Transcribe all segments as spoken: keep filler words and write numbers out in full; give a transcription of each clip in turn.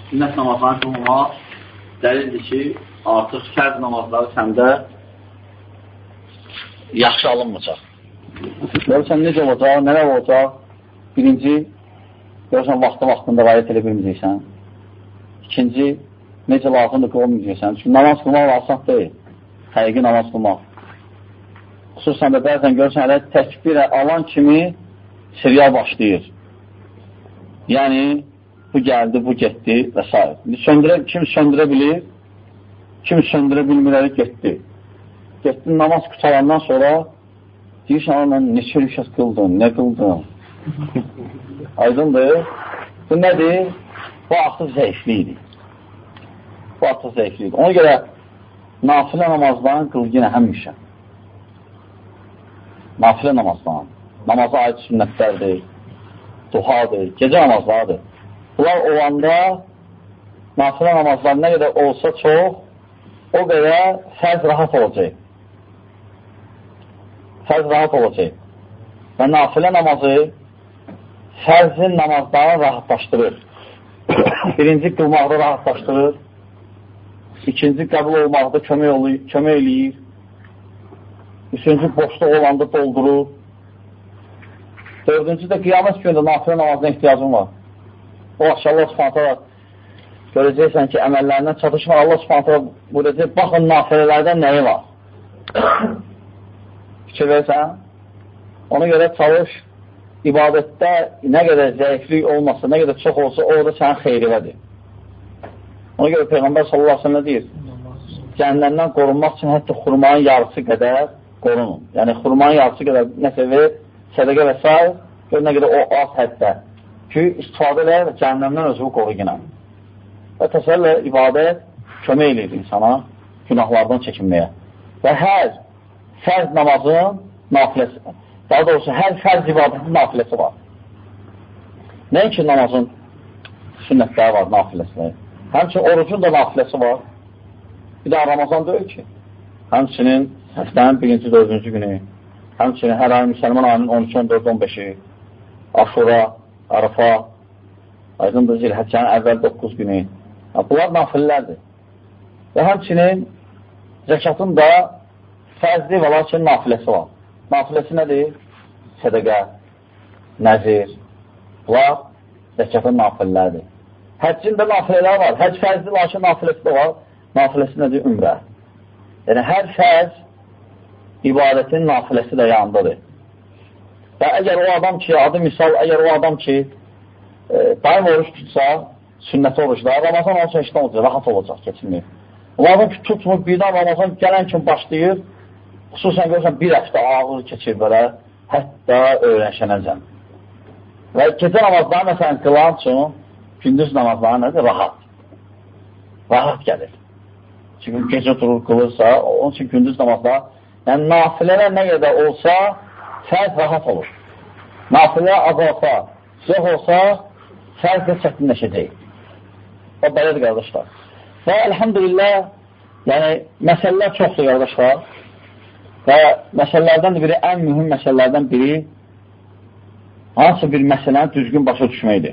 sünnət namazlarını qılmamaq dəlildir ki, artıq fərz namazları səndə yaxşı alınmayacaq. Görürsən, necə olacaq, nələr olacaq? Birinci, görürsən, vaxtı-vaxtında qayət elə bilməyəcəksən. İkinci, necə lazımdır qılmayacaqsən. Çünki namaz qılmaq asaq deyil. Həqiqi namaz qılmaq. Xüsusən də bəzən görürsən, hələ təkbirə alan kimi serial başlayır. Yəni, bu gəldi, bu getdi və s. Söndürə, kim söndürə bilir, kim söndürə bilmirəli getdi. Getdin, namaz qutalandan sonra deyirsən, mən neçə rükət qıldım, nə qıldım? Aydındır. Bu nədir? Bu artıq zəifliyidir. Bu artıq zəifliyidir. Ona görə nafilə namazdan qıl yenə həmişə. Nafilə namazdan. Namaza aid sünnətlərdir, duhadır, gecə namazlardır. Bunlar olanda nafilə namazlar nə qədər olsa çox, o qədər fərz rahat olacaq. Fərz rahat olacaq. Və nafilə namazı fərzin namazlarını rahatlaşdırır. Birinci qılmaqda rahatlaşdırır. İkinci qəbul olmaqda kömək, kömək eləyir. Üçüncü boşluq olanda doldurur. Dördüncü də qiyamət günündə nafilə namazına ehtiyacın var. O axşam Allah subhanətə var. Görəcəksən ki, əməllərindən çatışmır. Allah subhanətə var buyuracaq, baxın nafilələrdən nəyi var? Fikir versən, ona görə çalış, ibadətdə nə qədər zəiflik olmasa, nə qədər çox olsa, orada sənin xeyrilədir. Ona görə Peyğəmbər sallallahu aleyhi ve sellem deyir, cəhənnəmdən qorunmaq üçün hətta xurmanın yarısı qədər qorunun. Yəni, xurmanın yarısı qədər nəsə ver, sədəqə və s. gör nə qədər o az həddə ki, istifadə elə və cəhənnəmdən özünü qoru yenə. Və təsəllə ibadət kömək eləyir insana günahlardan çəkinməyə. Və hər fərz namazın nafiləsi, daha doğrusu hər fərz ibadətin nafiləsi var. Nəinki namazın sünnətləri var, nafiləsi. Həmçinin orucun da nafiləsi var. Bir də Ramazan deyil ki. Həmçinin həftənin birinci, dördüncü günü, həmçinin hər ayın müsəlman ayının on iki, on dörd, on beşi, Aşura, Arafa, aydındır Zilhəccənin əvvəl doqquz günü. Bunlar nafilələrdir. Və həmçinin zəkatın da fərzli və lakin nafiləsi var. Nafiləsi nədir? Sədəqə, nəzir. Bunlar zəkatın nafilələrdir. Həccin də nafilələr var. Həcc fərzli, lakin nafiləsi də var. Nafiləsi nədir? Ümrə. Yəni, hər fərz ibadətin nafiləsi də yanındadır. Və əgər o adam ki, adı misal, əgər o adam ki, e, daim oruç tutsa, sünnəti oruçda, Ramazan olsa işdən olacaq, rahat olacaq, keçinməyir. O adam ki, tutmur, birdən Ramazan gələn kimi başlayır, xüsusən görürsən, bir həftə ağır keçir belə, hətta öyrənşənəcəm. Və gecə namazları, məsələn, qılan üçün, gündüz namazları nədir? Rahat. Rahat gəlir. Çünki gecə durur, qılırsa, onun üçün gündüz namazları, yəni nafilələr nə qədər olsa, fərz rahat olur. Nafilə azalsa, yox olsa, fərz də çətinləşəcək. O belədir, qardaşlar. Və əlhamdülillah, yəni, məsələlər çoxdur, qardaşlar. Və məsələlərdən biri, ən mühüm məsələlərdən biri, hansı bir məsələni düzgün başa düşməkdir.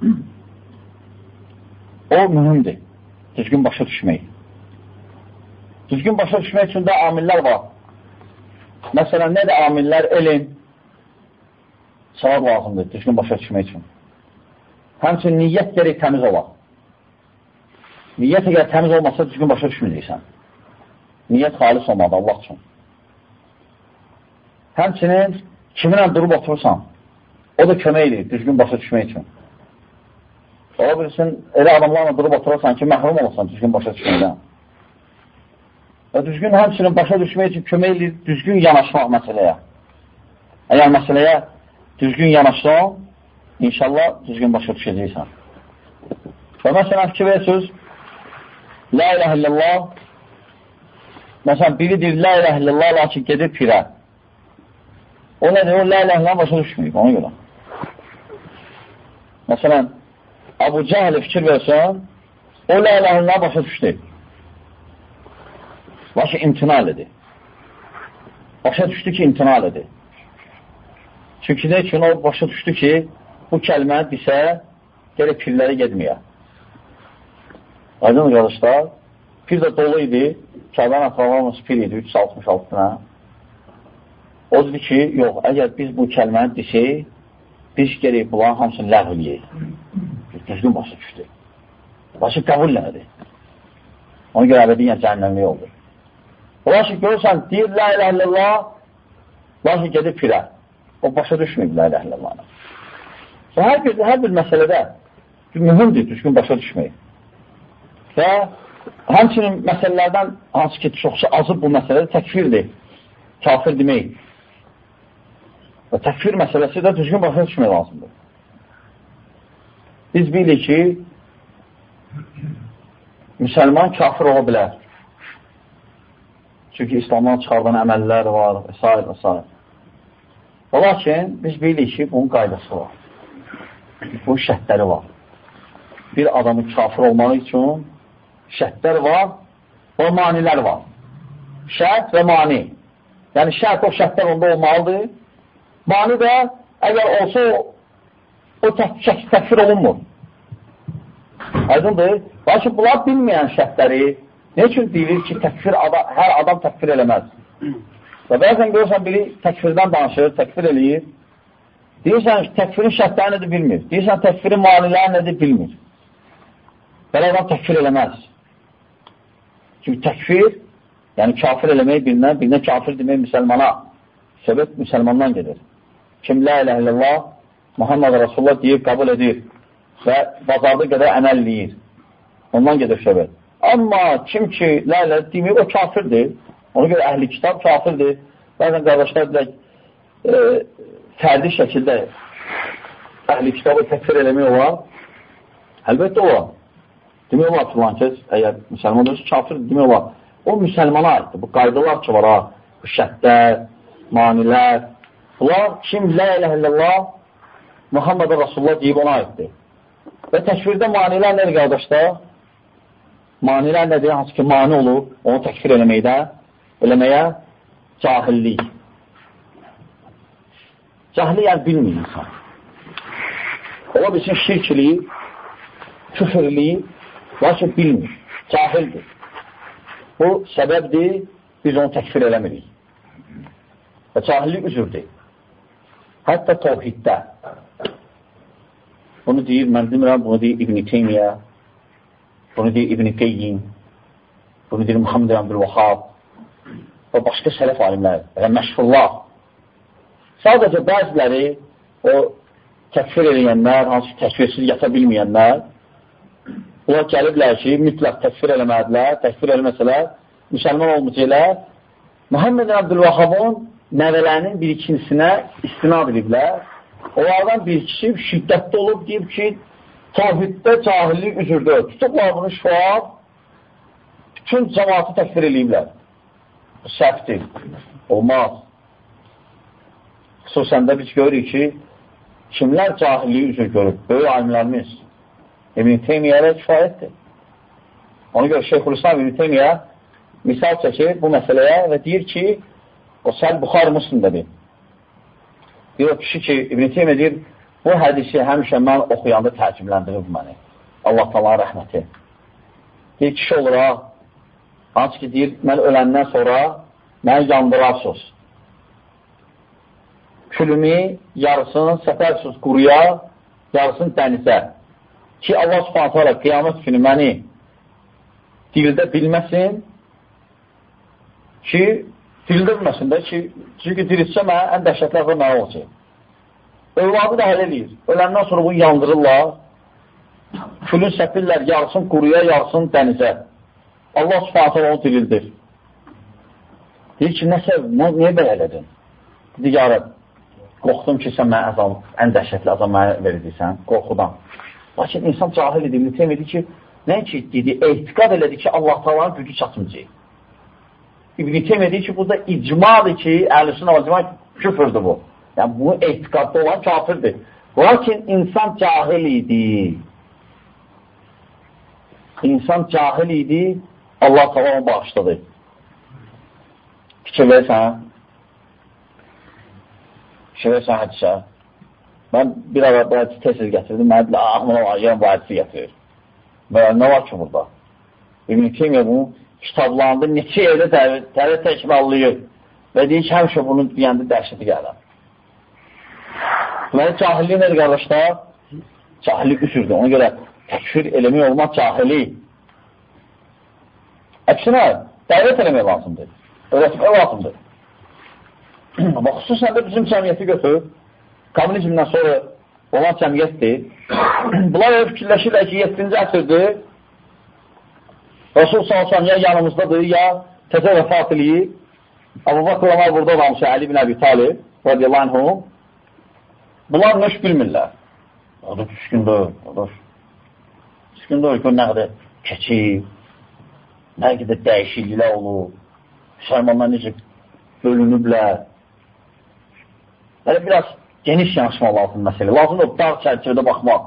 O mühümdir, düzgün başa düşmək. Düzgün başa düşmək üçün də amillər var. Məsələn, nədir amillər? Elm, savab lazımdır, düzgün başa düşmək üçün. Həmçinin niyyət gərək təmiz olar. Niyyət əgər təmiz olmasa, düzgün başa düşməyəcəksən. Niyyət xalis olmadı, Allah üçün. Həmçinin kiminlə durub oturursan, o da kömək edir, düzgün başa düşmək üçün. Ola bilirsin, elə adamlarla durub oturursan ki, məhrum olursan düzgün başa düşməkdən. Və düzgün həmçinin başa düşmək üçün kömək edir, düzgün yanaşmaq məsələyə. Əgər məsələyə düzgün yanaşsan, inşallah düzgün başa düşəcəksən. Və məsələn, fikir verirsiniz, La ilahe illallah, məsələn, biri deyir, La ilahe illallah, lakin gedir pirə. O nədir? O la ilahe illallah başa düşməyib, ona görə. Məsələn, Əbu Cəhəli fikir versən, o la ilahe illallah başa düşdü. Lakin imtinal edir. Başa düşdü ki, imtinal edir. Çünki nə üçün o başa düşdü ki, bu kəlməni desə, gələk pirləri gedməyə. Aydın qardaşlar, pir də dolu idi, Kəbənin ətrafı pir idi, üç yüz altmış altına. O dedi ki, yox, əgər biz bu kəlməni desək, biz gerək bunların hamısını ləğv eləyək. Düzgün başı düşdü. Başı qəbul elədi. Ona görə əbədiyyən cəhənnəmlik oldu. Ola ki, görürsən, deyir, la ilə illallah, lakin gedib pirə. O başa düşməyib, la ilə illallahına. Hər bir, hər bir məsələdə mühümdür, düzgün başa düşməyib. Və həmçinin məsələlərdən, hansı ki, çoxsa azıb bu məsələdə təkfirdir. Kafir demək. Və təkfir məsələsi də düzgün başa düşmək lazımdır. Biz bilik ki, müsəlman kafir ola bilər. Çünki İslamdan çıxardan əməllər var, və s. və s. Və lakin, biz bilik ki, bunun qaydası var. Bunun şərtləri var. Bir adamın kafir olmağı üçün şərtlər var və manilər var. Şərt və mani. Yəni, şərt o şərtlər onda olmalıdır. Mani də, əgər olsa, o təkfir olunmur. Aydındır. Lakin, bunlar bilməyən şərtləri nə üçün deyilir ki, təkfir adam, hər adam təkfir eləməz? Və bəzən görürsən, biri təkfirdən danışır, təkfir eləyir. Deyirsən, təkfirin şərtləri nədir bilmir. Deyirsən, təkfirin maniləri nədir bilmir. Belə adam təkfir eləməz. Çünki təkfir, yəni kafir eləmək birindən, birindən kafir demək müsəlmana. Səbəb müsəlmandan gedir. Kim la ilə illallah, Muhammed Rasulullah deyib, qəbul edir və bazarda qədər əməl eləyir. Ondan gedir səbəb. Amma kim ki, la ilə deməyib, o kafirdir. Ona görə əhli kitab kafirdir. Bəzən qardaşlar deyək, e, fərdi şəkildə əhli kitabı təkfir eləmək olar. Əlbəttə olar. Demək olar filan kəs, əgər müsəlman olursa kafir demək olar. O müsəlmana aiddir. Bu qaydalar ki var ha, bu şərtlər, manilər. Bunlar kim la ilahe illallah Muhammed Rasulullah deyib ona aiddir. Və təkfirdə manilər nədir qardaşlar? Manilər nədir? Hansı ki mani olur, onu təkfir eləməkdə, eləməyə cahillik. Cahillik yəni bilmir insan. Ola bilsin şirkliyi, küfürliyi, lakin bilmir, cahildir. Bu səbəbdir, biz onu təkfir eləmirik. Və cahillik üzürdür. Hətta tevhiddə. Bunu deyir, mən demirəm, bunu deyir İbn-i Teymiyyə, bunu deyir İbn-i Qeyyim, bunu deyir Muhammed Abdülvahhab və başqa sələf alimlər və məşhurlar. Sadəcə bəziləri o təkfir eləyənlər, hansı təkfirsiz yata bilməyənlər, bunlar gəliblər ki, mütləq təkfir eləmədilər, təkfir eləməsələr, müsəlman olmayacaqlar. Muhammed Abdülvahhabın nəvələrinin bir ikincisinə istinad ediblər. Onlardan bir ikisi şiddətli olub, deyib ki, tavhiddə cahillik üzürdür. Tutublar bunu şuar, bütün cəmaatı təkfir eləyiblər. Bu səhvdir. Olmaz. Xüsusən də biz görürük ki, kimlər cahilliyi üzür görüb? Böyük alimlərimiz. İbn-i Teymiyyələ kifayətdir. Ona görə Şeyxülislam İbn-i Teymiyyə misal çəkir bu məsələyə və deyir ki, o Səhih Buxari Müslimdədir. Deyir o kişi ki, İbn-i Teymiyyə deyir, bu hədisi həmişə mən oxuyanda tərcümləndirir məni. Allah Taala'nın rəhməti. Deyir, kişi olur ha, hansı ki deyir, mən öləndən sonra məni yandırarsınız. Külümü yarısını səpərsiniz quruya, yarısını dənizə. Ki Allah Subhanahu taala qiyamət günü məni dildə bilməsin ki, dildə bilməsin də ki, çünki dirilsə mənə ən dəhşətli əzab mənə olacaq. Övladı da həll edir. Öləndən sonra bunu yandırırlar, külün səpirlər, yarısını quruya, yarısını dənizə. Allah Subhanahu taala onu dirildir. Deyir ki, nəsə, niyə belə elədin? Dedi, yarab, qorxdum ki, sən mənə əzab, ən dəhşətli əzab mənə verirsən, qorxudan. Lakin insan cahil idi, mütəm idi ki, nə ki, dedi, ehtiqad elədi ki, Allah Taala'nın gücü çatmayacaq. İbn-i Teymiyyə deyir ki, burada icmadır ki, əhl-i-sünə vəl-cəmaə küfürdür bu. Yəni, bu ehtiqadda olan kafirdir. Lakin insan cahil idi. İnsan cahil idi, Allah Taala onu bağışladı. Fikir versən, fikir versən hədisə. Mən bir ara bu hədisi tez-tez gətirdim, mənə deyil, ahmına var, yəni bu hədisi gətirir. Və nə var ki burada? İbn-i Teymiyyə bunu kitablarında neçə yerdə təvə təkrarlayır və deyir ki, həmişə bunu deyəndə dəhşəti gəlir. Deməli, cahillik nədir, qardaşlar? Cahillik üsürdür. Ona görə təkfir eləmək olmaq cahillik. Əksinə, dəvət eləmək lazımdır. Öyrətmək lazımdır. Amma xüsusən də bizim cəmiyyəti götür, kommunizmdən sonra olan cəmiyyətdir. Bunlar öyle fikirləşirlər ki, yeddinci əsrdir, Rasul sallallahu ya yanımızdadır, ya təzə vəfat eləyib. Abu Bakr Ömər burada olmuş, Ali ibn Əbi Talib, radiyallahu anhum. Bunlar nöş bilmirlər. O da düşkündür, o da düşkündür ki, nə qədər keçib, nə qədər dəyişikliklər olur, Müslümanlar necə bölünüblər. Yəni, biraz geniş yanaşma lazım məsələ. Lazımdır, dar çərçivədə baxmaq.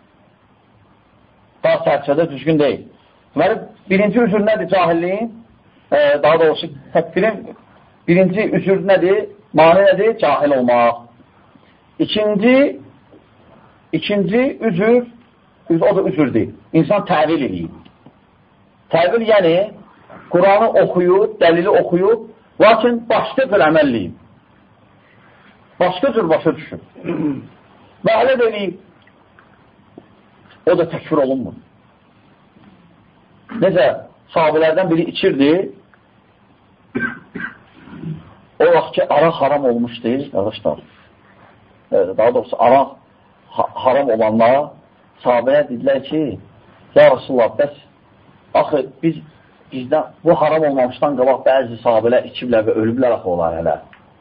Dar çərçivədə düzgün deyil. Deməli, birinci üzür nədir cahilliyin? E, daha doğrusu, təkfirin birinci üzür nədir? Mani nədir? Cahil olmaq. İkinci, ikinci üzür, o da üzür deyil. İnsan təvil eləyir. Təvil yəni, Quranı oxuyub, dəlili oxuyub, lakin başqa bir əməlliyim. Başqa cür başa düşür. Və hələ də eləyib. O da təkfir olunmur. Necə, sahabələrdən biri içirdi, o vaxt ki, araq haram olmuşdu, qardaşlar. Daha doğrusu, araq haram olanlar sahabələr dedilər ki, ya Rasulullah, bəs, axı, biz, bizdən bu haram olmamışdan qabaq bəzi sahabələr içiblər və ölüblər axı olar hələ.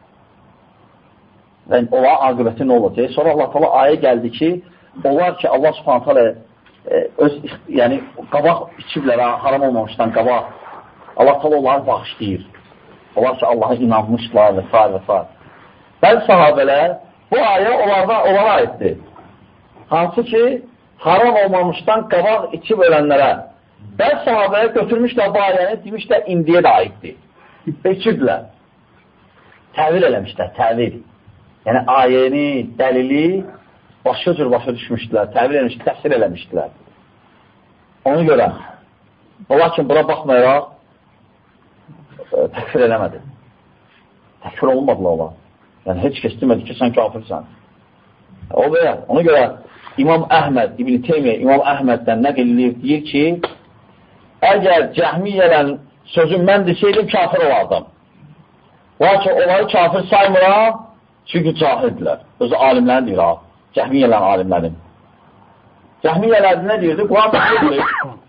Və onların aqibəti nə olacaq? Sonra Allah təala ayə gəldi ki, onlar ki, Allah subhanət hələ öz, yəni, qabaq içiblər, haram olmamışdan qabaq, Allah təala onları bağışlayır. Onlar ki, Allaha inanmışlar və s. və s. Bəzi sahabələr bu ayə onlardan onlara aiddir. Hansı ki, haram olmamışdan qabaq içib ölənlərə. Bəzi sahabələr götürmüşlər bu ayəni, demişlər, indiyə də aiddir. Və içiblər. Təvil eləmişlər, təvil. Yəni, ayəni, dəlili başqa cür başa düşmüşdülər, təvil eləmişdilər, təfsir eləmişdilər. Ona görə, o lakin buna baxmayaraq, təkfir eləmədi. Təkfir olunmadılar ola. Yəni, heç kəs demədi ki, sən kafirsən. O belə, ona görə İmam Əhməd, İbn-i Teymiyyə, İmam Əhməddən nəql eləyir, deyir ki, əgər cəhmiyyələrin sözün mən desəydim, kafir olardım. Lakin onları kafir saymıram, çünki cahildirlər. Özü alimlərin deyir, ha. Cəhmiyyələrin alimlərin. Cəhmiyyələrdə nə deyirdi? Quran məxluqdur.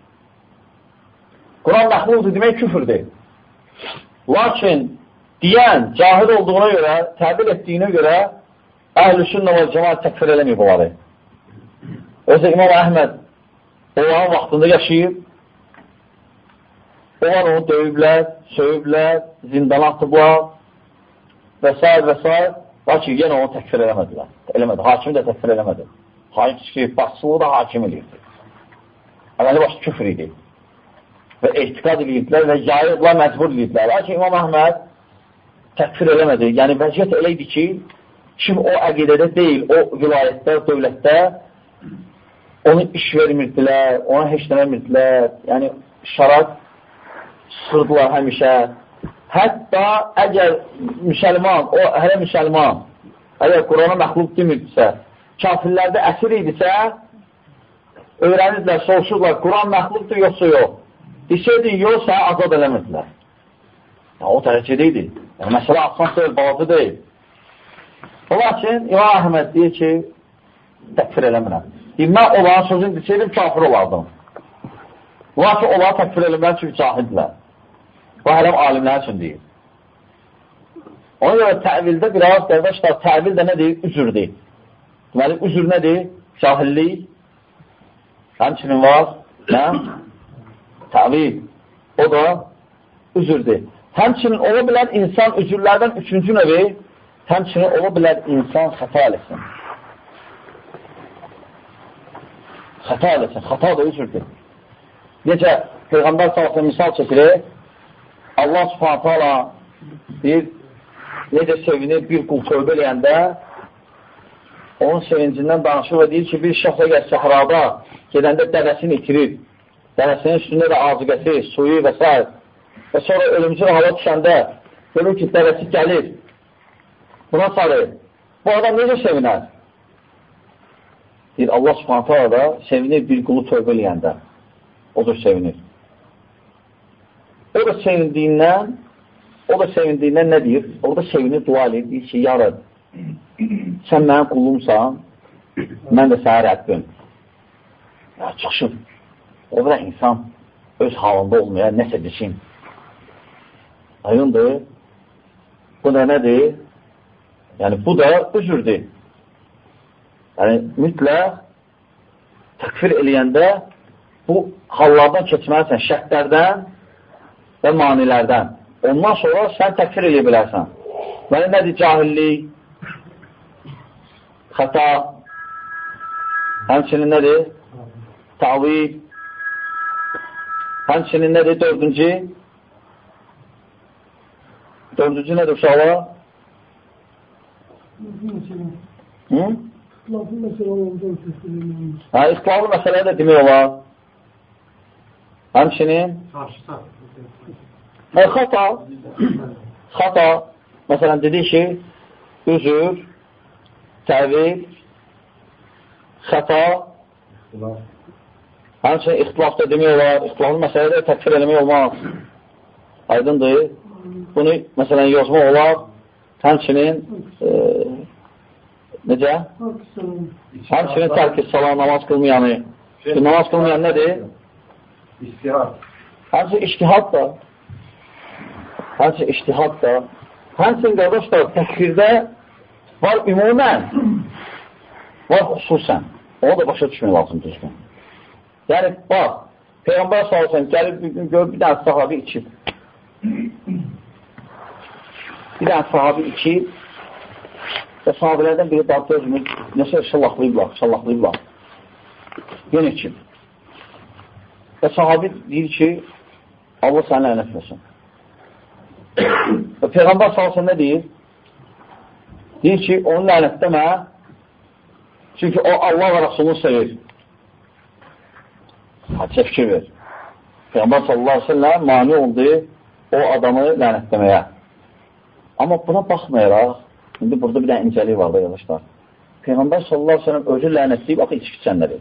Quran məxluqdur demək küfürdür. Lakin deyən, cahil olduğuna görə, təbil etdiyinə görə əhl-i sünnə və cəmaət təkfir eləməyib onları. Özü İmam Əhməd onların vaxtında yaşayıb, onlar onu döyüblər, söyüblər, zindana atıblar və s. və s. Lakin yenə onu təkfir eləmədilər. Eləmədi. Hakimi də təkfir eləmədi. Hakim başçılığı da hakim eləyirdi. Əməli başı küfür idi. Və ehtiqad eləyirdilər və yayırdılar, məcbur eləyirdilər. Lakin İmam Əhməd təkfir eləmədi. Yəni vəziyyət elə idi ki, kim o əqidədə deyil, o vilayətdə, dövlətdə onu iş vermirdilər, ona heç eləmirdilər. Yəni şərait sırdılar həmişə. Hətta əgər müsəlman, o hələ müsəlman, əgər Qurana məxluq demirdisə, kafirlərdə əsir idisə, öyrənirdilər, soruşurlar, Quran məxluqdur, yoxsa yox. Desəydin, yox, səni azad eləmirdilər. Ya, o dərəcədə idi. Yəni, məsələ asan deyil, balaca deyil. Lakin, İmam Əhməd deyir ki, təkfir eləmirəm. Deyir, mən onların sözünü desəydim, kafir olardım. Lakin onları təkfir eləmirəm, çünki cahildilər. Bu hələm alimlər üçün deyir. Ona görə təvildə biraz, qardaşlar, təvil də nədir? Üzürdür. Deməli, üzür nədir? Cahillik. Həmçinin var. Nə? Təvil. O da üzürdür. Həmçinin ola bilən insan üzürlərdən üçüncü növi, həmçinin ola bilən insan xəta eləsin. Xəta eləsin. Xəta da üzürdür. Necə, Peyğəmbər sallallahu misal çəkilir, Allah subhanət hala deyir, necə sevinir bir qul tövbə eləyəndə, onun sevincindən danışır və deyir ki, bir şəxs əgər səhrada gedəndə dəvəsini itirir dərəsinin üstündə də azıqəsi, suyu və s. Və sonra ölümcül hava düşəndə görür ki, dərəsi gəlir, buna sarır. Bu adam necə sevinər? Deyir, Allah subhanətə ala da sevinir bir qulu tövbə eləyəndə. O da sevinir. O da sevindiyindən, o da sevindiyindən nə deyir? O da sevinir, dua edir, deyir ki, ya Rəbb, sən mənim qulumsan, mən də sənə Rəbbim. Ya, çıxışın. O qədər insan öz halında olmaya nəsə desin. Aydındır. Bu da nədir? Yəni, bu da üzürdür. Yəni, mütləq təkfir eləyəndə bu hallardan keçməlisən, şərtlərdən və manilərdən. Ondan sonra sən təkfir eləyə bilərsən. Yəni, nədir? Cahillik, xəta, həmçinin nədir? Tavil, həmçinin nədir? Dördüncü, dördüncü nədir uşaqlar? Hı? Hə, ixtilaflı məsələyə də demək olar. Həmçinin hə, xata xata, məsələn, dedik ki, üzür, təvil, xata, həmçinin ixtilafda demək olar, ixtilaflı məsələdə təkfir eləmək olmaz. Aydındır. Bunu, məsələn, yozmaq olar, həmçinin e, necə? Həmçinin tərk-i salam, namaz qılmayanı. Namaz qılmayan nədir? İştihad. Həmçinin iştihad da. Həmçinin iştihad da. Həmçinin, qardaşlar, təkfirdə var ümumən, var xüsusən. Onu da başa düşmək lazım düzgün. Yəni, bax, Peyğəmbər sallallahu gəlib bir gün gör, bir dənə sahabi içib. Bir dənə sahabi içib və sahabilərdən biri dartı özümü nəsə şallaqlayıblar, şallaqlayıblar. Yenə içib. Və sahabi deyir ki, Allah səni lənətləsin. Və Peyğəmbər sallallahu nə deyir? Deyir ki, onu lənətləmə, çünki o Allah və Rasulunu sevir. Hadisə fikir ver. Peyğəmbər sallallahu aleyhi ve sellem mani oldu o adamı lənətləməyə. Amma buna baxmayaraq, indi burada bir dənə incəlik var da, yavaşlar. Peyğəmbər sallallahu aleyhi ve sellem özü lənətləyib, axı içki içənləri.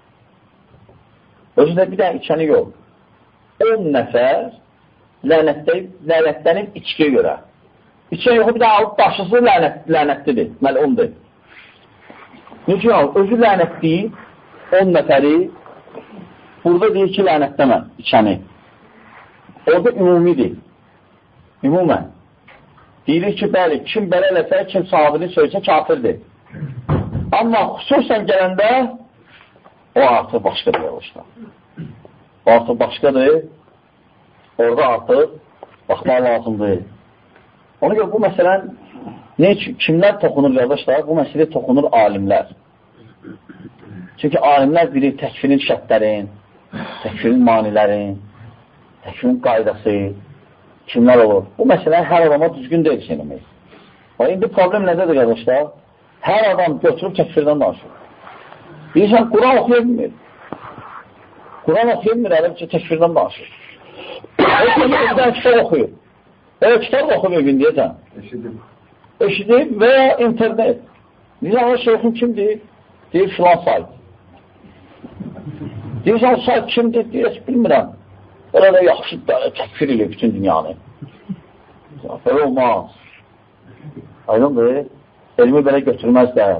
Özü də bir dənə içəni yox. on nəfər lənətləyib, lənətlənib içkiyə görə. İçən yoxu bir dənə alıb başısı lənət, lənətlidir, məlumdur. Necə yox, özü lənətləyib, on nəfəri burada deyir ki, lənətləmə içəni. Orada ümumidir. Ümumən. Deyilir ki, bəli, kim belə eləsə, kim sahabini söyləsə, kafirdir. Amma xüsusən gələndə o artıq başqadır yavaşlar. O artıq başqadır. Orada artıq baxmaq lazımdır. Ona görə bu məsələn ne üçün, kimlər toxunur yavaşlar? Bu məsələ toxunur alimlər. Çünki alimlər bilir təkfirin şərtlərin, təkfirin manilərin, təkfirin qaydası, kimlər olur. Bu məsələ hər adama düzgün deyil şeyləmək. Və indi problem nədədir qardaşlar? Hər adam götürüb təkfirdən danışır. Bilirsən, Quran oxuya bilmir. Quran oxuya bilmir, ələm ki, təkfirdən danışır. O kimi bir dənə kitab oxuyur. Elə kitab oxuyur bir gün deyəcəm. Eşidib. Eşidib və ya internet. Deyirsən, o şeyxin kimdir? Deyir, filan sayt. Deyirsən, o sayt kimdir? Deyir, bilmirəm. Elə də yaxşı təkfir edir bütün dünyanı. Belə olmaz. Aydındır. Elmi belə götürməzlər.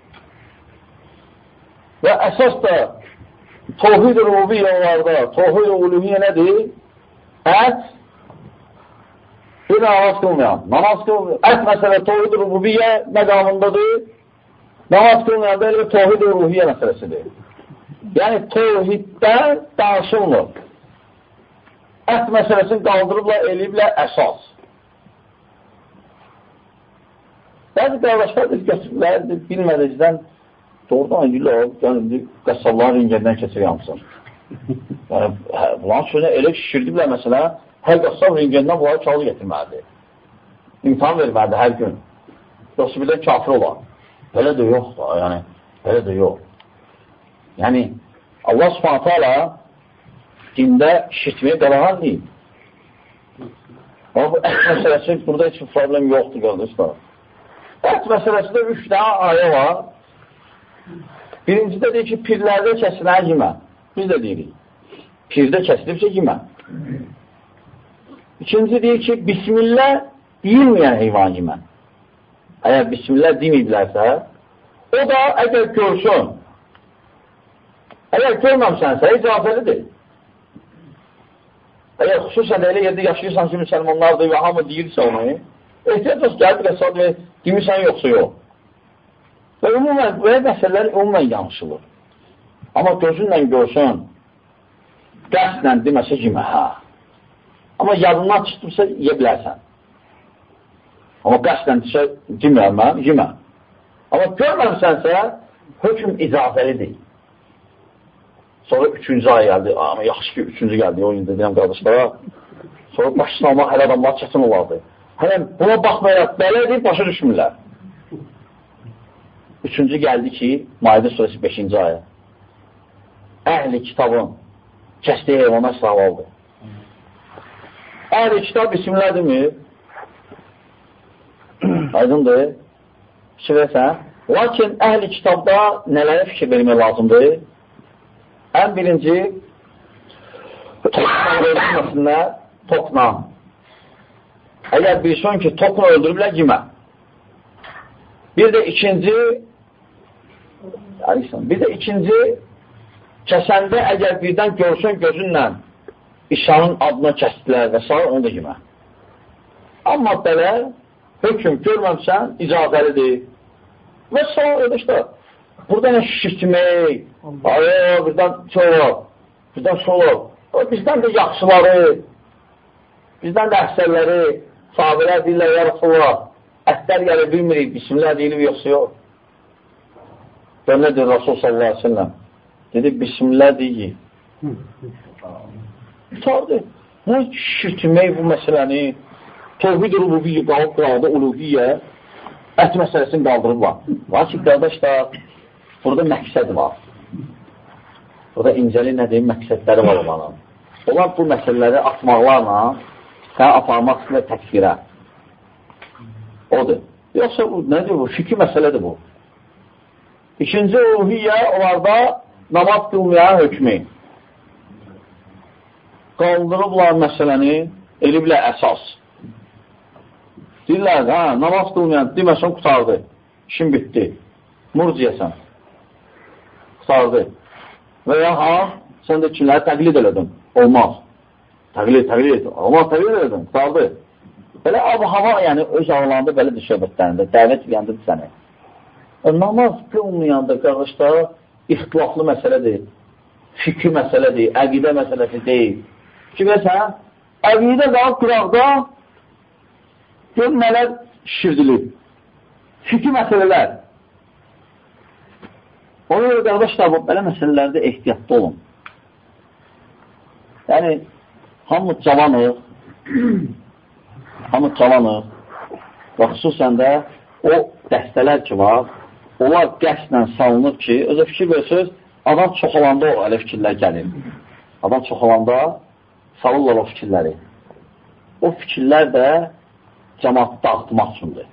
Və əsas da Tohid-i Rububiyyə onlarda, Tohid-i Uluhiyyə nədir? Ət, bir namaz qılmayan, namaz qılmayan, ət məsələ Tohid-i Rububiyyə məqamındadır, namaz qılmayan da elə Tohid-i Uluhiyyə məsələsidir. Yəni, Tohiddən danışılmır. Ət məsələsini qaldırıblar, eləyiblər əsas. Bəzi qardaşlar biz götürürlər, bilmədikdən doğrudan gülür, yəni qəssalların ringəndən keçir yansın. Yəni, bunların sözünə elə şişirdiblər məsələ, hər qəssal ringəndən bunları çalı getirməlidir. İmtihan verməlidir hər gün. Yoxsa birdən kafir olar. Belə də yox da, yəni, belə də yox. Yəni, Allah subhanətə ala dində şişitməyə qadağan deyil. Amma bu ət məsələsi, burada heç bir problem yoxdur, qardaşlar. Ət məsələsində üç dənə ayə var. Birincidə deyir ki, pirlərdə kəsilən yemə. Biz də deyirik. Pirdə kəsilibsə yemə. İkinci deyir ki, bismillah deyilməyən heyvan yemə. Əgər bismillah deməyiblərsə, o da əgər görsün, əgər görməmsənsə, icazəlidir. Əgər xüsusən elə yerdə yaşayırsan ki, müsəlmanlardır və hamı deyirsə onu, ehtiyac olsun, gəlib rəsad və demirsən yoxsa yox. Və ümumən, belə məsələlər ümumən yanlışılır. Amma gözünlə görsün, qəslə deməsə yemə, hə. Amma yadından çıxdıbsa, yeyə bilərsən. Amma qəsdən deməyəm mən, yemə. Amma görməmsənsə, hökm icazəlidir. Sonra üçüncü ay gəldi. Amma yaxşı ki, üçüncü gəldi. O indi deyəm qardaşlara. Sonra başını almaq hələ adamlar çətin olardı. Hələ buna baxmayaraq, belə deyib, başa düşmürlər. Üçüncü gəldi ki, Maidə surəsi beşinci aya. Əhli kitabın kəsdiyi heyvana sağlaldır. Əhli kitab isimlər demir. Aydındır. Fikir versən. Lakin əhli kitabda nələrə fikir vermək lazımdır? Ən birinci, tokla öldürməsinlər, tokla. Əgər bilsin ki, tokla öldürüblər, yemə. Bir də ikinci, bir də ikinci, kəsəndə əgər birdən görsün gözünlə, işanın adına kəsdilər və s. onu da yemə. Amma belə, hökm görməmsən, icazəlidir. Və s. ödə işte, burada nə şişirtmək, Aya, birdən çoğulaq, birdən çoğulaq. Bizdən də yaxşıları, bizdən də əhsərləri, sahabələr deyirlər, ya Rasulullah, ətlər gəlir bilmirik, bismillah deyilib yoxsa yox. Və nə deyir Rasul sallallahu aleyhi ve sellem? Dedi, bismillah deyil. Tutardı. Nə şirtmək bu məsələni, tövhid rububiyyə qalıb qıraqda uluhiyyə, ət məsələsini qaldırırlar. Var ki, qardaşlar, burada məqsəd var. Burada incəli nə deyim, məqsədləri var olanın. Onlar bu məsələləri atmaqlarla səni aparmaq istəyir təkfirə. Odur. Yoxsa bu, nədir bu? Fikir məsələdir bu. İkinci uluhiyyə, onlarda namaz qılmayan hökmü. Qaldırıblar məsələni, eliblər əsas. Deyirlər, hə, namaz qılmayan, deməsən, qutardı. İşin bitdi. Murciyəsən. Qutardı. Və ya, ha, sən də kimləri təqlid elədin. Olmaz. Təqlid, təqlid. Olmaz, təqlid elədin. Qutardı. Belə ab-hava, yəni, öz ağlarında belə söhbətlərində, dəvət edəndə səni. Namaz qılmayanda, qardaşlar, ixtilaflı məsələdir. Fikri məsələdir, əqidə məsələsi deyil. Ki, məsələn, əqidə qalıb qıraqda gör nələr şişirdilib. Fikri məsələlər. Ona görə qardaşlar, belə məsələlərdə ehtiyatlı olun. Yəni, hamı cavanıq, hamı cavanıq və xüsusən də o dəstələr ki var, onlar qəsdlə salınır ki, özə fikir verirsiniz, adam çoxalanda o elə fikirlər gəlir. Adam çoxalanda salırlar o fikirləri. O fikirlər də cəmaatı dağıtmaq üçündür.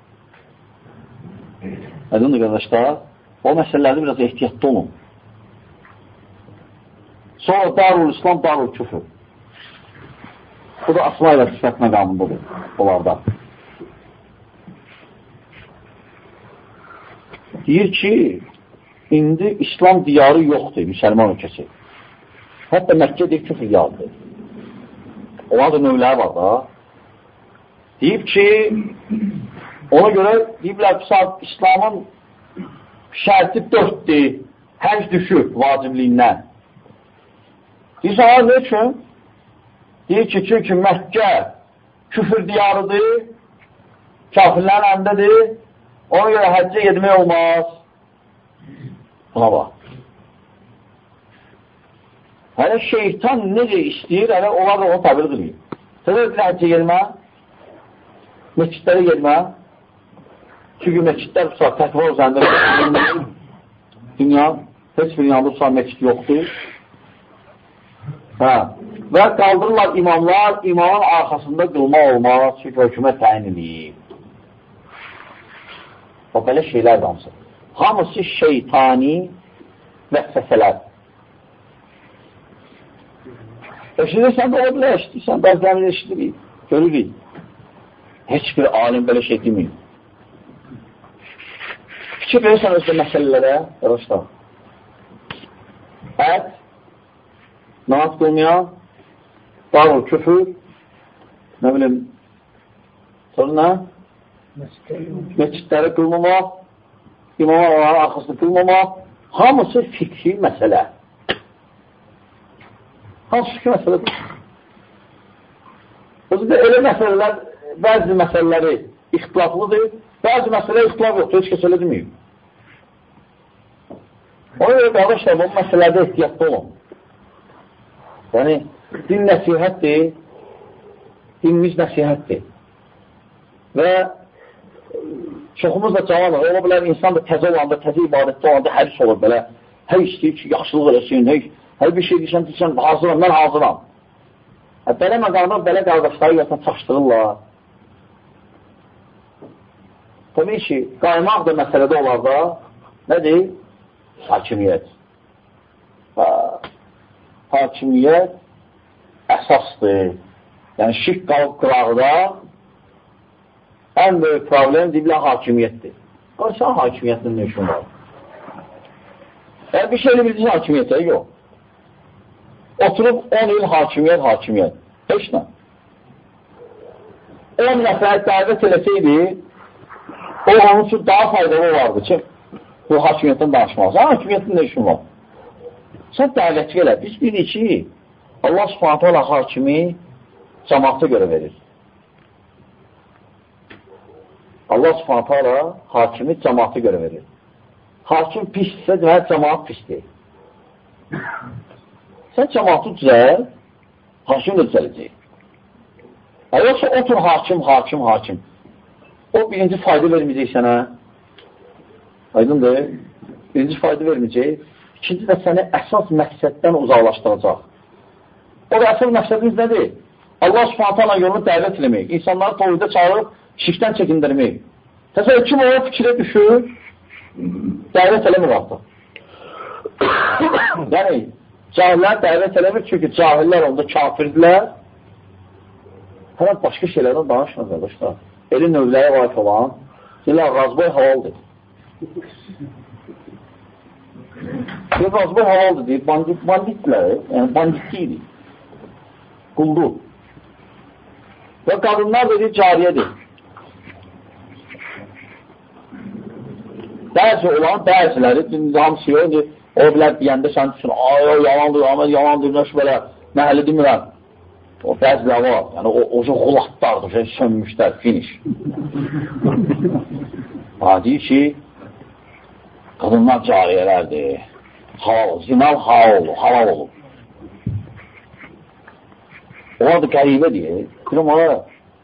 Aydındır qardaşlar? O məsələlərdə biraz ehtiyatlı olun. Sonra Darul İslam, Darul Küfür. Bu da asma ilə sifət məqamındadır onlarda. Deyir ki, indi İslam diyarı yoxdur, müsəlman ölkəsi. Hətta Məkkə deyir, küfür diyarıdır. Onlar da növləri var da. Deyib ki, ona görə deyiblər ki, İslamın şərti dörddür, həcc düşür vacibliyindən. Deyirsə, ha, ne üçün? Deyir ki, çünki Məkkə küfür diyarıdır, kafirlərin əndədir, ona görə həccə gedmək olmaz. Buna bax. Hələ şeytan necə istəyir, hələ onlar da onu təbir qılıyır. Sədə edir həccə gedmə, meçidlərə gedmə, çünki meçidlər bu saat təkvə üzərində dünya, heç bir yanında bu saat meçid yoxdur. Hə. Və qaldırırlar imamlar, imamın arxasında qılma olmaz, çünki hökumət təyin edib. O, belə şeylər damsı. Hamısı şeytani vəsvəsələr. Eşidirsən də ola bilər, eşidirsən, bəzlərini eşidirik, görürük. Heç bir alim belə şey deməyib. Fikir verirsən özdə məsələlərə, yarışlar. Ət, namaz qılmayan, darul küfür, nə bilim, sonra nə? Məscidləri qılmamaq, imamların arxasını qılmamaq, hamısı fikri məsələ. Hamısı fikri məsələdir. Özü də elə məsələlər, bəzi məsələləri ixtilaflıdır, bəzi məsələ ixtilaf yoxdur, heç kəs elə deməyib. Ona görə qardaşlar, bu məsələdə ehtiyatlı olun. Yəni, din nəsihətdir, dinimiz nəsihətdir. Və çoxumuz da cavan olur, ola bilər, insan da təzə olanda, təzə ibadətdə olanda həris olur belə. Hər istəyir ki, yaşlıq eləsin, hər bir şey deyirsən, deyirsən, hazıram, mən hazıram. Belə məqamda, belə qardaşları yatan çaşdırırlar. Təbii ki, qaymaq da məsələdə olar da, nədir? Hakimiyyət. Hakimiyyət əsasdır. Yəni, şirk qalıb qıraqda ən böyük problem deyiblər hakimiyyətdir. Qarşıdan hakimiyyətin nə işin var? Yəni, bir şeylə bildirsin hakimiyyətə, yox. Oturub on il hakimiyyət, hakimiyyət. Heç nə. on nəfər dəvət eləsəydi, o onun üçün daha faydalı olardı ki, bu hakimiyyətdən danışmaq. Sən hakimiyyətin nə işin var? Sən dəvətçi elə. Biz bilirik ki, Allah subhanətə Allah hakimi cəmaata görə verir. Allah subhanətə Allah hakimi cəmaata görə verir. Hakim pisdirsə, demək, cəmaat pisdir. Sən cəmaatı düzəl, hakim də düzələcək. Yoxsa otur hakim, hakim, hakim. O birinci fayda verməyəcək sənə. Aydındır, birinci fayda verməyəcək. İkinci də səni əsas məqsəddən uzaqlaşdıracaq. O da əsas məqsədimiz nədir? Allah subhanətə yolunu dəvət eləmək, insanları toyuda çağırıb, şirkdən çəkindirmək. Təsəvvür kim o fikrə düşür, dəvət eləmir artıq. Yəni, cahillər dəvət eləmir, çünki cahillər onda kafirdirlər. Hələ başqa şeylərdən danışmır, qardaşlar. Eli növləyə vaif olan, deyirlər, razboy halaldır. Bir razboy halaldır deyir, banditlər, yəni banditliyidir. Quldur. Və qadınlar dedi, cariyədir. Bəzi olan, bəziləri, hamısı yox, o bilər deyəndə sən düşün, ay, o yalandır, amma yalandır, nəş belə, məhəlli demirəm. O bəziləri var, yəni o, o xulatlardır, şey, sönmüşlər, finish. Ha, deyir ki, qadınlar cariyələrdir, halal, zinal halal olur, halal olur. Onlar da qəribə deyir, qırım ona,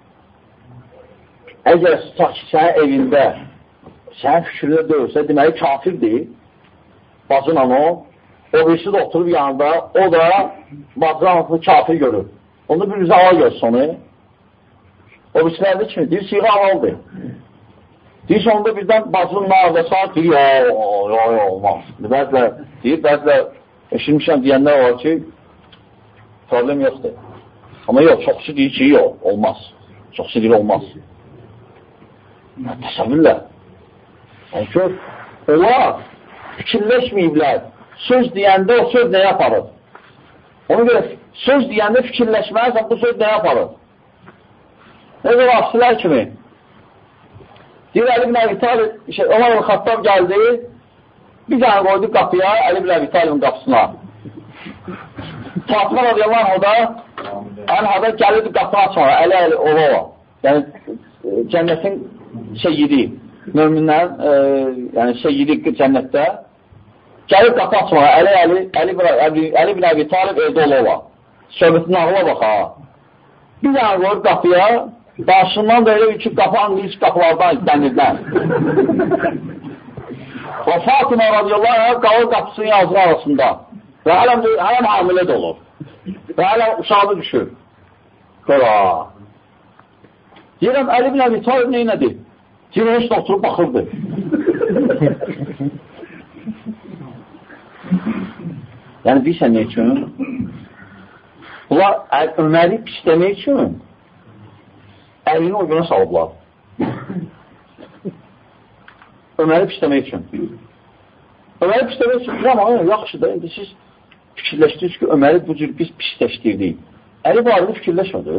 əgər tutaq ki, sənin evində, sənin fikrində dövsə, deməli kafirdir, bacın onu, o birisi də oturub yanında, o da bacın anasını kafir görür. Onda bir üzə hava görsün onu. O birisilərdə kimi, deyir, siğə halaldır. Deyir, sonunda birdən bacının ağzasa, deyir, yox, yox, yox, olmaz. Bəzilər, deyir, bəzilər, eşirmişəm deyənlər var ki, problem yoxdur. Amma yox, çoxsu deyir ki, yox, olmaz. Çoxsu deyir, olmaz. Təsəvvürlər. Yəni ki, onlar fikirləşməyiblər. Söz deyəndə o söz nə yaparır? Ona görə söz deyəndə fikirləşməlisən, bu söz nə yaparır? Nə qədər asılar kimi? Deyir, Əli bin Əbi Talib, Ömər el-Xattab gəldi, bir tane qoydu qapıya, Əli bin Əbi Talibin qapısına. Fatıma radiyallahu anhada, anhada gəlirdi qapını açmağa, Əli Əli ola ola. Yəni, cənnətin seyyidi, möminlərin, e, yəni seyyidi cənnətdə, gəlir qapı açmağa, Əli, Əli, Əli, Əli, Əli bin Əbi Talib evdə ola ola. Söhbətin ağla bax ha. Bir tane qoydu qapıya, qarşından da elə ki, qapı anlayış qapılardan izlənirlər. Və Fatıma radiyallahu anh qalır qapısının yazığı arasında və hələm, hələm hamilə də olur. və hələ uşağı düşür. Qora. Deyirəm, Əli ibn Əbi Talib neynədir? Deyirəm, heç də oturub baxırdı. Yəni, bilsən ne üçün? Bunlar Öməri pisləmək üçün əlini o günə salıblar. Öməri pisləmək üçün. Öməri pisləmək üçün, amma yaxşı da, indi siz fikirləşdiniz ki, Öməri bu cür biz pisləşdirdik. Əli barədə fikirləşmədi.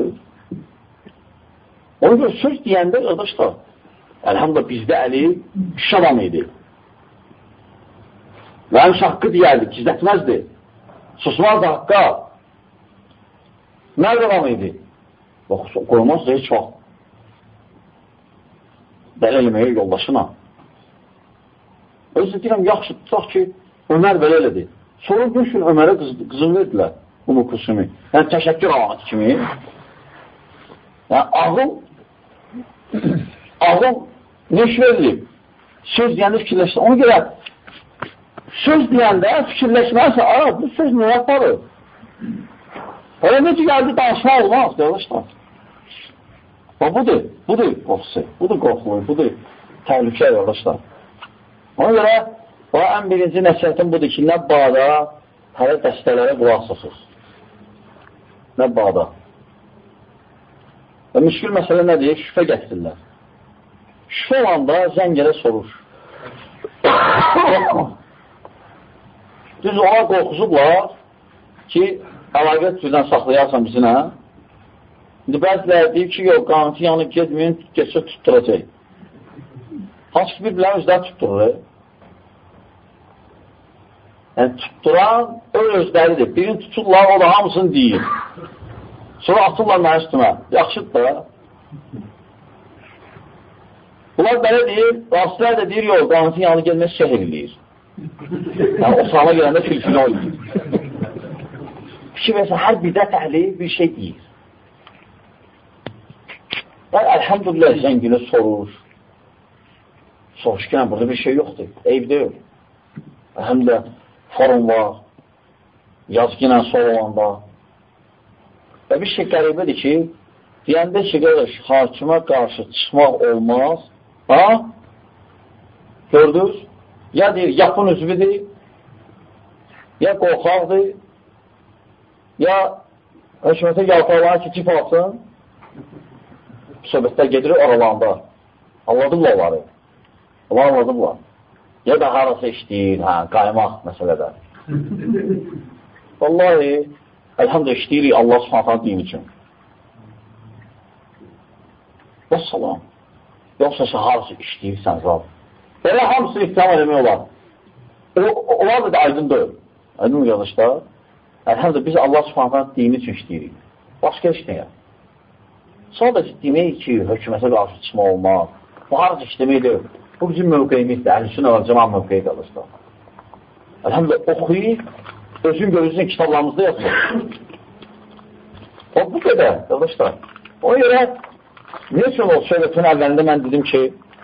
Ona görə söz deyəndə, qardaşlar, əlhamdülillah bizdə Əli piş adam idi. Və həmiş haqqı deyərdi, gizlətməzdi. Susmazdı haqqa. Nerede adam idi? Qoymazdı heç vaxt. Belə eləməyə yoldaşına. Özü deyirəm, yaxşı tutaq ki, Ömər belə elədi. Sonra bir gün Ömərə qız, qızın verdilər, Umu Kusumi. Yəni, təşəkkür alamat kimi. Yəni, ağıl, ağıl neş verilib? Söz deyəndə fikirləşsə, ona görə söz deyəndə fikirləşməzsə, aa, bu söz nə yaparır? Öyle necə gəldi danışma olmaz, qardaşlar. Bax, budur, budur qorxusu, budur qorxuluq, budur təhlükə, qardaşlar. Ona görə, o, ən birinci nəsiyyətim budur ki, nə bağda, hələ dəstələrə qulaq asasız. Nə bağda. Və müşkül məsələ nədir? Şübhə gətirirlər. Şübhə olanda zəngələ soruş. Düz ona qorxuzublar ki, əlaqət birdən saxlayarsan bizimlə. İndi bəziləri deyib ki, yox, qanıtı yanıb getməyin, geçsə tutturacaq. Hansı ki, bir-birlərin özləri tutturur. Yəni, tutturan öyle özləridir. Birini tuturlar, o da hamısını deyir. Sonra atırlar mənə üstümə. Yaxşıdır da. Bunlar belə deyir, rastlar da deyir, yox, qanıtın yanıb gelməz şəhər eləyir. Yəni, o sağla gələndə filfili oynayır. Fikir versən, hər bidət əhli bir şey deyir. Və əlhamdülillah zəngini soruş. Soruş ki, burada bir şey yoxdur. Eyb deyil. Əlhamdülillah forum var. Yazgı ilə sol olanda. Və bir şey qəribədir ki, deyəndə ki, qardaş, hakimə qarşı çıxmaq olmaz. Ha? Gördünüz? Ya deyir, yapın üzvüdür, ya qorxaqdır, ya hökumətə yalparlar ki, cip alsın, söhbətlər gedir aralarında. Anladıblar onları. Onlar anladıblar. Ya da harası işləyir, hə, qaymaq məsələdə. Vallahi, əlhamdülillah işləyirik Allah subhanətən din üçün. Və salam. Yoxsa harası işləyirsən zat. Belə hamısını ihtiham eləmək olar. Onlar da aydın deyil. Aydın mı qardaşlar? Əlhamdülillah biz Allah subhanətən dini üçün işləyirik. Başqa işləyə. Sadəcə demək ki, hökumətə qarşı çıxma olmaz. Bu harcı işləmək deyil. Bu bizim mövqeyimizdir. Əl-Sünnə və Cəmaət mövqeyi qardaşlar. Əlhamdülillah oxuyub, özün görürsün kitablarımızda yazılır. O bu qədər qardaşlar. O yerə ne üçün o söhbətin əvvəlində mən dedim ki,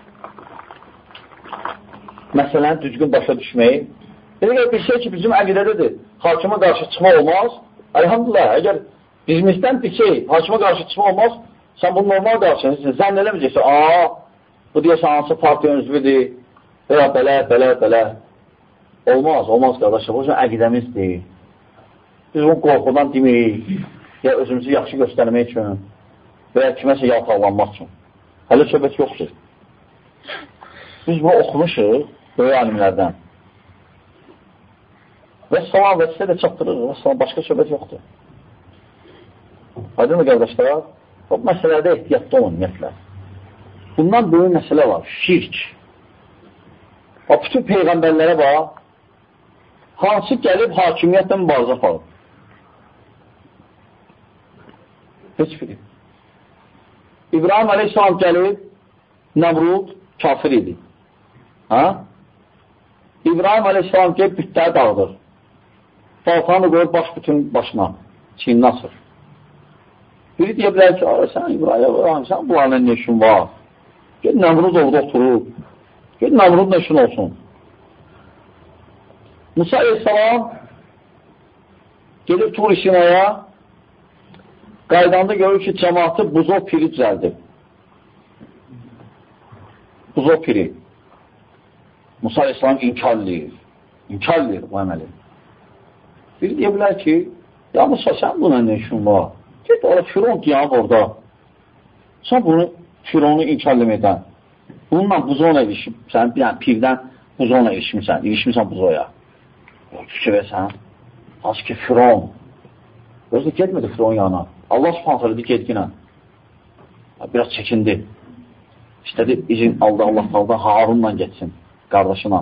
məsələni düzgün başa düşməyi. Dedik, bir şey ki, bizim əqidədədir. Hakimə qarşı çıxma olmaz. Əlhamdülillah, əgər bizimizdən bir şey, hakimə qarşı çıxma olmaz, sən bunu normal qarşınızsın. Zənn eləməyəcəksən, aa, bu deyəsən, hansı partiyanın üzvüdür, və ya belə, belə, belə. Olmaz, olmaz qardaşlar. Bu üçün əqidəmizdir. Biz bunu qorxudan deməyik, ya özümüzü yaxşı göstərmək üçün, və ya kiməsə yaltaqlanmaq üçün. Hələ söhbət yoxdur. Biz bunu oxumuşuq, böyük alimlərdən. Və salam və sizə də çatdırır, və salam, başqa söhbət yoxdur. Aydın mı qardaşlar? O məsələdə ehtiyatda olun, ümumiyyətlə. Bundan böyük məsələ var, şirk. O, bütün peyğəmbərlərə bax, hansı gəlib hakimiyyətlə mübarizə aparıb? Heç biri. İbrahim Aleyhisselam gəlib, Nəmrud kafir idi. Ha? İbrahim Aleyhisselam gəlib, bütləri dağıdır. Baltanı qoyur baş bütün başına, çiynini asır. Biri deyə bilər ki, sən İbrahim, sən bunlarla ne işin var? Gel Nəmrud orada oturub. Gel Nəmrud ne işin olsun? Musa Aleyhisselam gelib Tur-i Sinaya, qaydanda görür ki, cəmaatı buzov piri düzəldir. Buzov piri. Musa Aleyhisselam inkar edir. İnkar edir bu əməli. Biri deyə bilər ki, ya Musa, sən buna nə işin var? Get, orada Firon qiyam orada. Sən bunu, Fironu inkar eləməkdən. Bununla buzovla ilişib, sən yəni, pirdən buzovla ilişmirsən, ilişmirsən buzoya. Fikir versən, hansı ki, Firon. Özü getmədi Firon yana. Allah subhanət elədi, gedginə. Biraz çəkindi. İstədi, izin aldı Allah qaldı, Harunla getsin, qardaşına.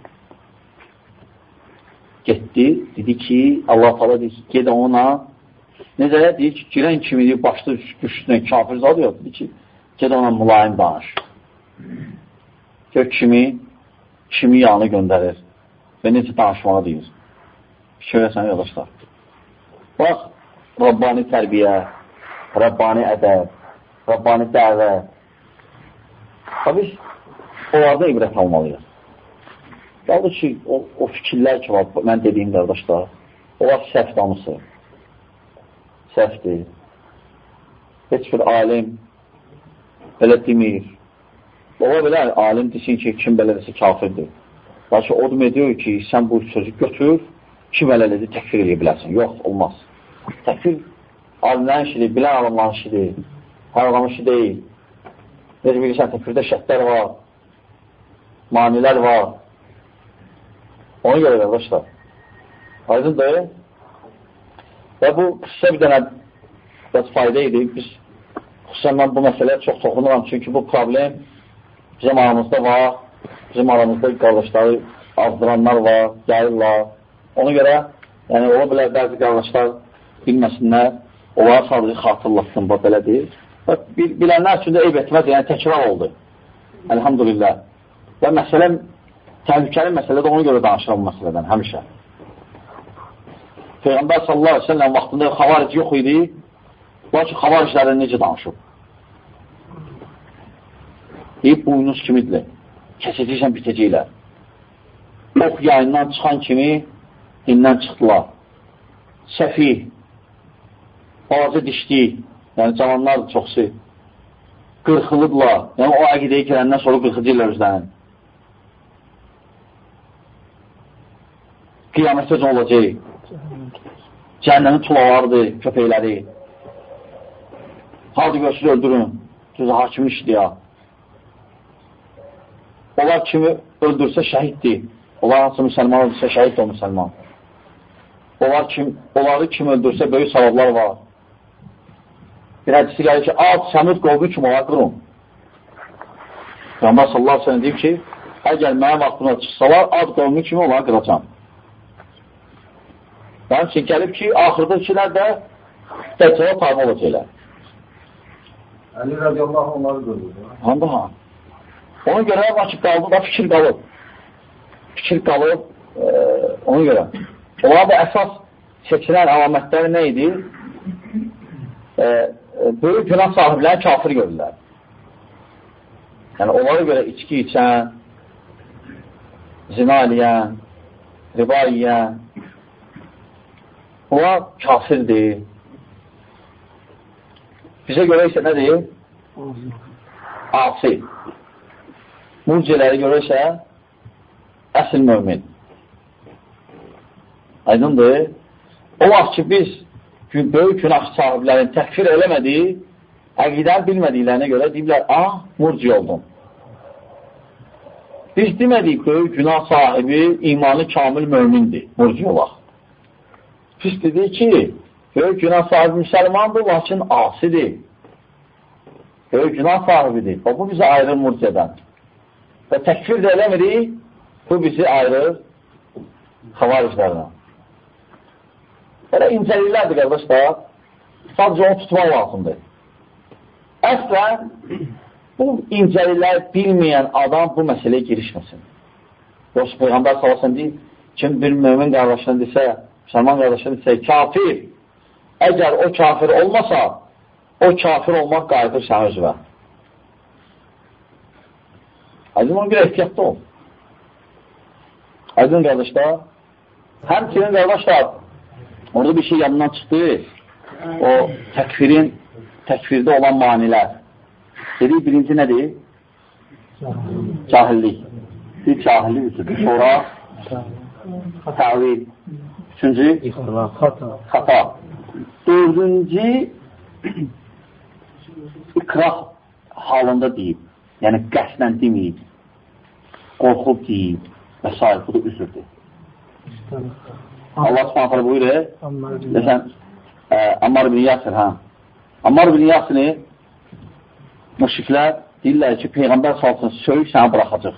Getdi, dedi ki, Allah təala dedi ki, gedə ona, necə deyir ki, girən kimi deyir, başda düşdüyən kafir zadı yox, dedi ki, gedə ona mülayim danış. Gör kimi, kimi yanı göndərir və necə danışmağa deyir. Şöyəsən, yoldaşlar. Bax, Rabbani tərbiyə, Rabbani ədəb, Rabbani dəvə. Biz onlardan ibrət almalıyıq. Qaldı ki, o, o fikirlər ki var, mən dediyim qardaşlar, onlar səhv damısı. Səhvdir. Heç bir alim belə demir. Ola bilər, alim desin ki, kim belə desə kafirdir. Lakin o demək deyir ki, sən bu sözü götür, kim elə dedi, təkfir edə bilərsin. Yox, olmaz. Təkfir alimlərin işidir, bilən alimlərin işidir, hər adamın işi deyil. Necə bilirsən, təkfirdə şərtlər var, manilər var. Ona görə qardaşlar. Aydın da və bu xüsusə bir dənə biraz fayda idi. Biz xüsusən mən bu məsələyə çox toxunuram. Çünki bu problem bizim aramızda var. Bizim aramızda qardaşları azdıranlar var, yayırlar. Ona görə yəni ola bilər bəzi qardaşlar bilməsinlər, onlara sadəcə xatırlatsın, bu belədir. Və bilənlər üçün də eyb etməz, yəni təkrar oldu. Elhamdülillah. Və məsələ təhlükəli məsələdə ona görə danışıram bu məsələdən, həmişə. Peyğəmbər sallallahu aleyhi ve sellem vaxtında xavaric yox idi, lakin xavariclərdən necə danışıb? Deyib, buynuz kimidir, kəsəcəksən, bitəcəklər. Ox yayından çıxan kimi dindən çıxdılar. Səfih, balaca dişli, yəni cavanlar çoxsu, qırxılıdırlar, yəni o əqidəyə girəndən sonra qırxıcıyla özlərin. Qiyamətdə nə olacaq? Cəhənnəmin tulalarıdır, köpəkləri. Harada görsün, öldürün. Düzə hakimin işdir ya. Onlar kimi öldürsə şəhiddir. Onlar hansı müsəlman öldürsə şəhid o müsəlman. Onlar kim, onları kim öldürsə böyük savablar var. Bir hədisi gəlir ki, ad Səmud qovdu kimi olar qırın. Peyğəmbər sallallahu aleyhi ve sellem deyib ki, əgər mənim vaxtımda çıxsalar, ad qovdu kimi olar qıracam. Yəni ki, gəlib ki, axırdakilər də dəccala tabi olacaqlar. Əli radiyallahu onları görür. Handa ha. Ona görə var ki, qaldı da fikir qalıb. Fikir qalıb, e, ona görə. Onlar da əsas seçilən əlamətləri nə idi? E, böyük günah sahibləri kafir görürlər. Yəni, onlara görə içki içən, zina eləyən, riba eləyən, onlar kafirdir. Bizə görə isə nədir? Asi. Murciələri görə isə əsl mömin. Aydındır. O vaxt ki, biz böyük günah sahiblərini təkfir eləmədik, əqidən bilmədiklərinə görə deyiblər, ah, murci oldum. Biz demədik, böyük günah sahibi imanı kamil mömindir, murci olaq. Biz dedik ki, böyük günah sahibi müsəlmandır, lakin asidir. Böyük günah sahibidir. O, bu bizi ayırır murciədən. Və təkfir də eləmirik, bu bizi ayırır xavariclərlə. Belə incəliklərdir, qardaşlar. Sadəcə onu tutmaq lazımdır. Əslən, bu incəliklər bilməyən adam bu məsələyə girişməsin. Yoxsa Peyğəmbər sallallahu əleyhi və səlləm deyir, kim bir mömin qardaşına desə, müsəlman qardaşına desə, kafir, əgər o kafir olmasa, o kafir olmaq qayıdır sən özvə. Aydın ona görə ehtiyatda ol. Aydın qardaşlar, həmçinin qardaşlar, orada bir şey yanından çıxdı. o təkfirin, təkfirdə olan manilər. Dedik, birinci nədir? Cahillik. Bir cahillik üçüdür. Sonra təvil. Üçüncü? Xata. Dördüncü ikrah halında deyib. Yəni, qəsdən deməyib. Qorxub deyib. Və s. Bu da üzürdür. Allah s.ə.v. buyurur. Desən, Ammar ibn Yasir, hə? Ammar ibn Yasir'i müşriklər deyirlər ki, Peyğəmbər salsın, söyüb səni bıraxacaq.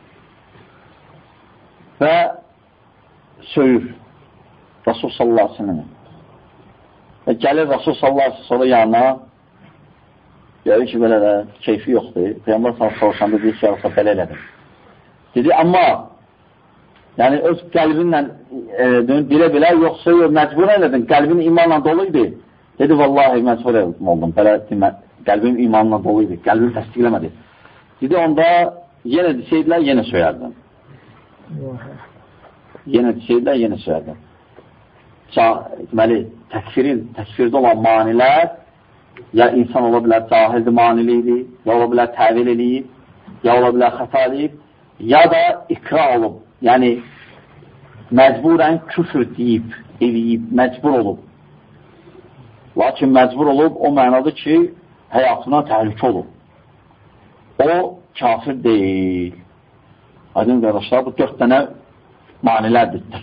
Və söyür Rasul sallallahu aleyhi ve sellem. Və gəlir Rasul sallallahu aleyhi ve sellem sonra yanına, gəlir ki, belə də keyfi yoxdur. Peyğəmbər sallallahu soruşanda deyir ki, yarısa belə elədir. Dedi, amma yəni öz qəlbinlə e, bilə-bilə yoxsa yox, məcbur elədin, qəlbin imanla doluydu. Dedi, vallahi məcbur oldum, belə demə, qəlbim imanla doluydu, qəlbim təsdiqləmədi. Dedi, onda yenə desəydilər, yenə söyərdim. Yenə desəydilər, yenə söyərdim. Deməli, təkfirin, təkfirdə olan manilər, ya insan ola bilər cahildir maniliydi, ya ola bilər təvil eləyib, ya ola bilər xəta eləyib, ya da ikra olub. Yəni, məcburən küfür deyib, eləyib, məcbur olub. Lakin məcbur olub, o mənadır ki, həyatına təhlükə olub. O, kafir deyil. Aydın qardaşlar, bu dörd dənə manilərdir.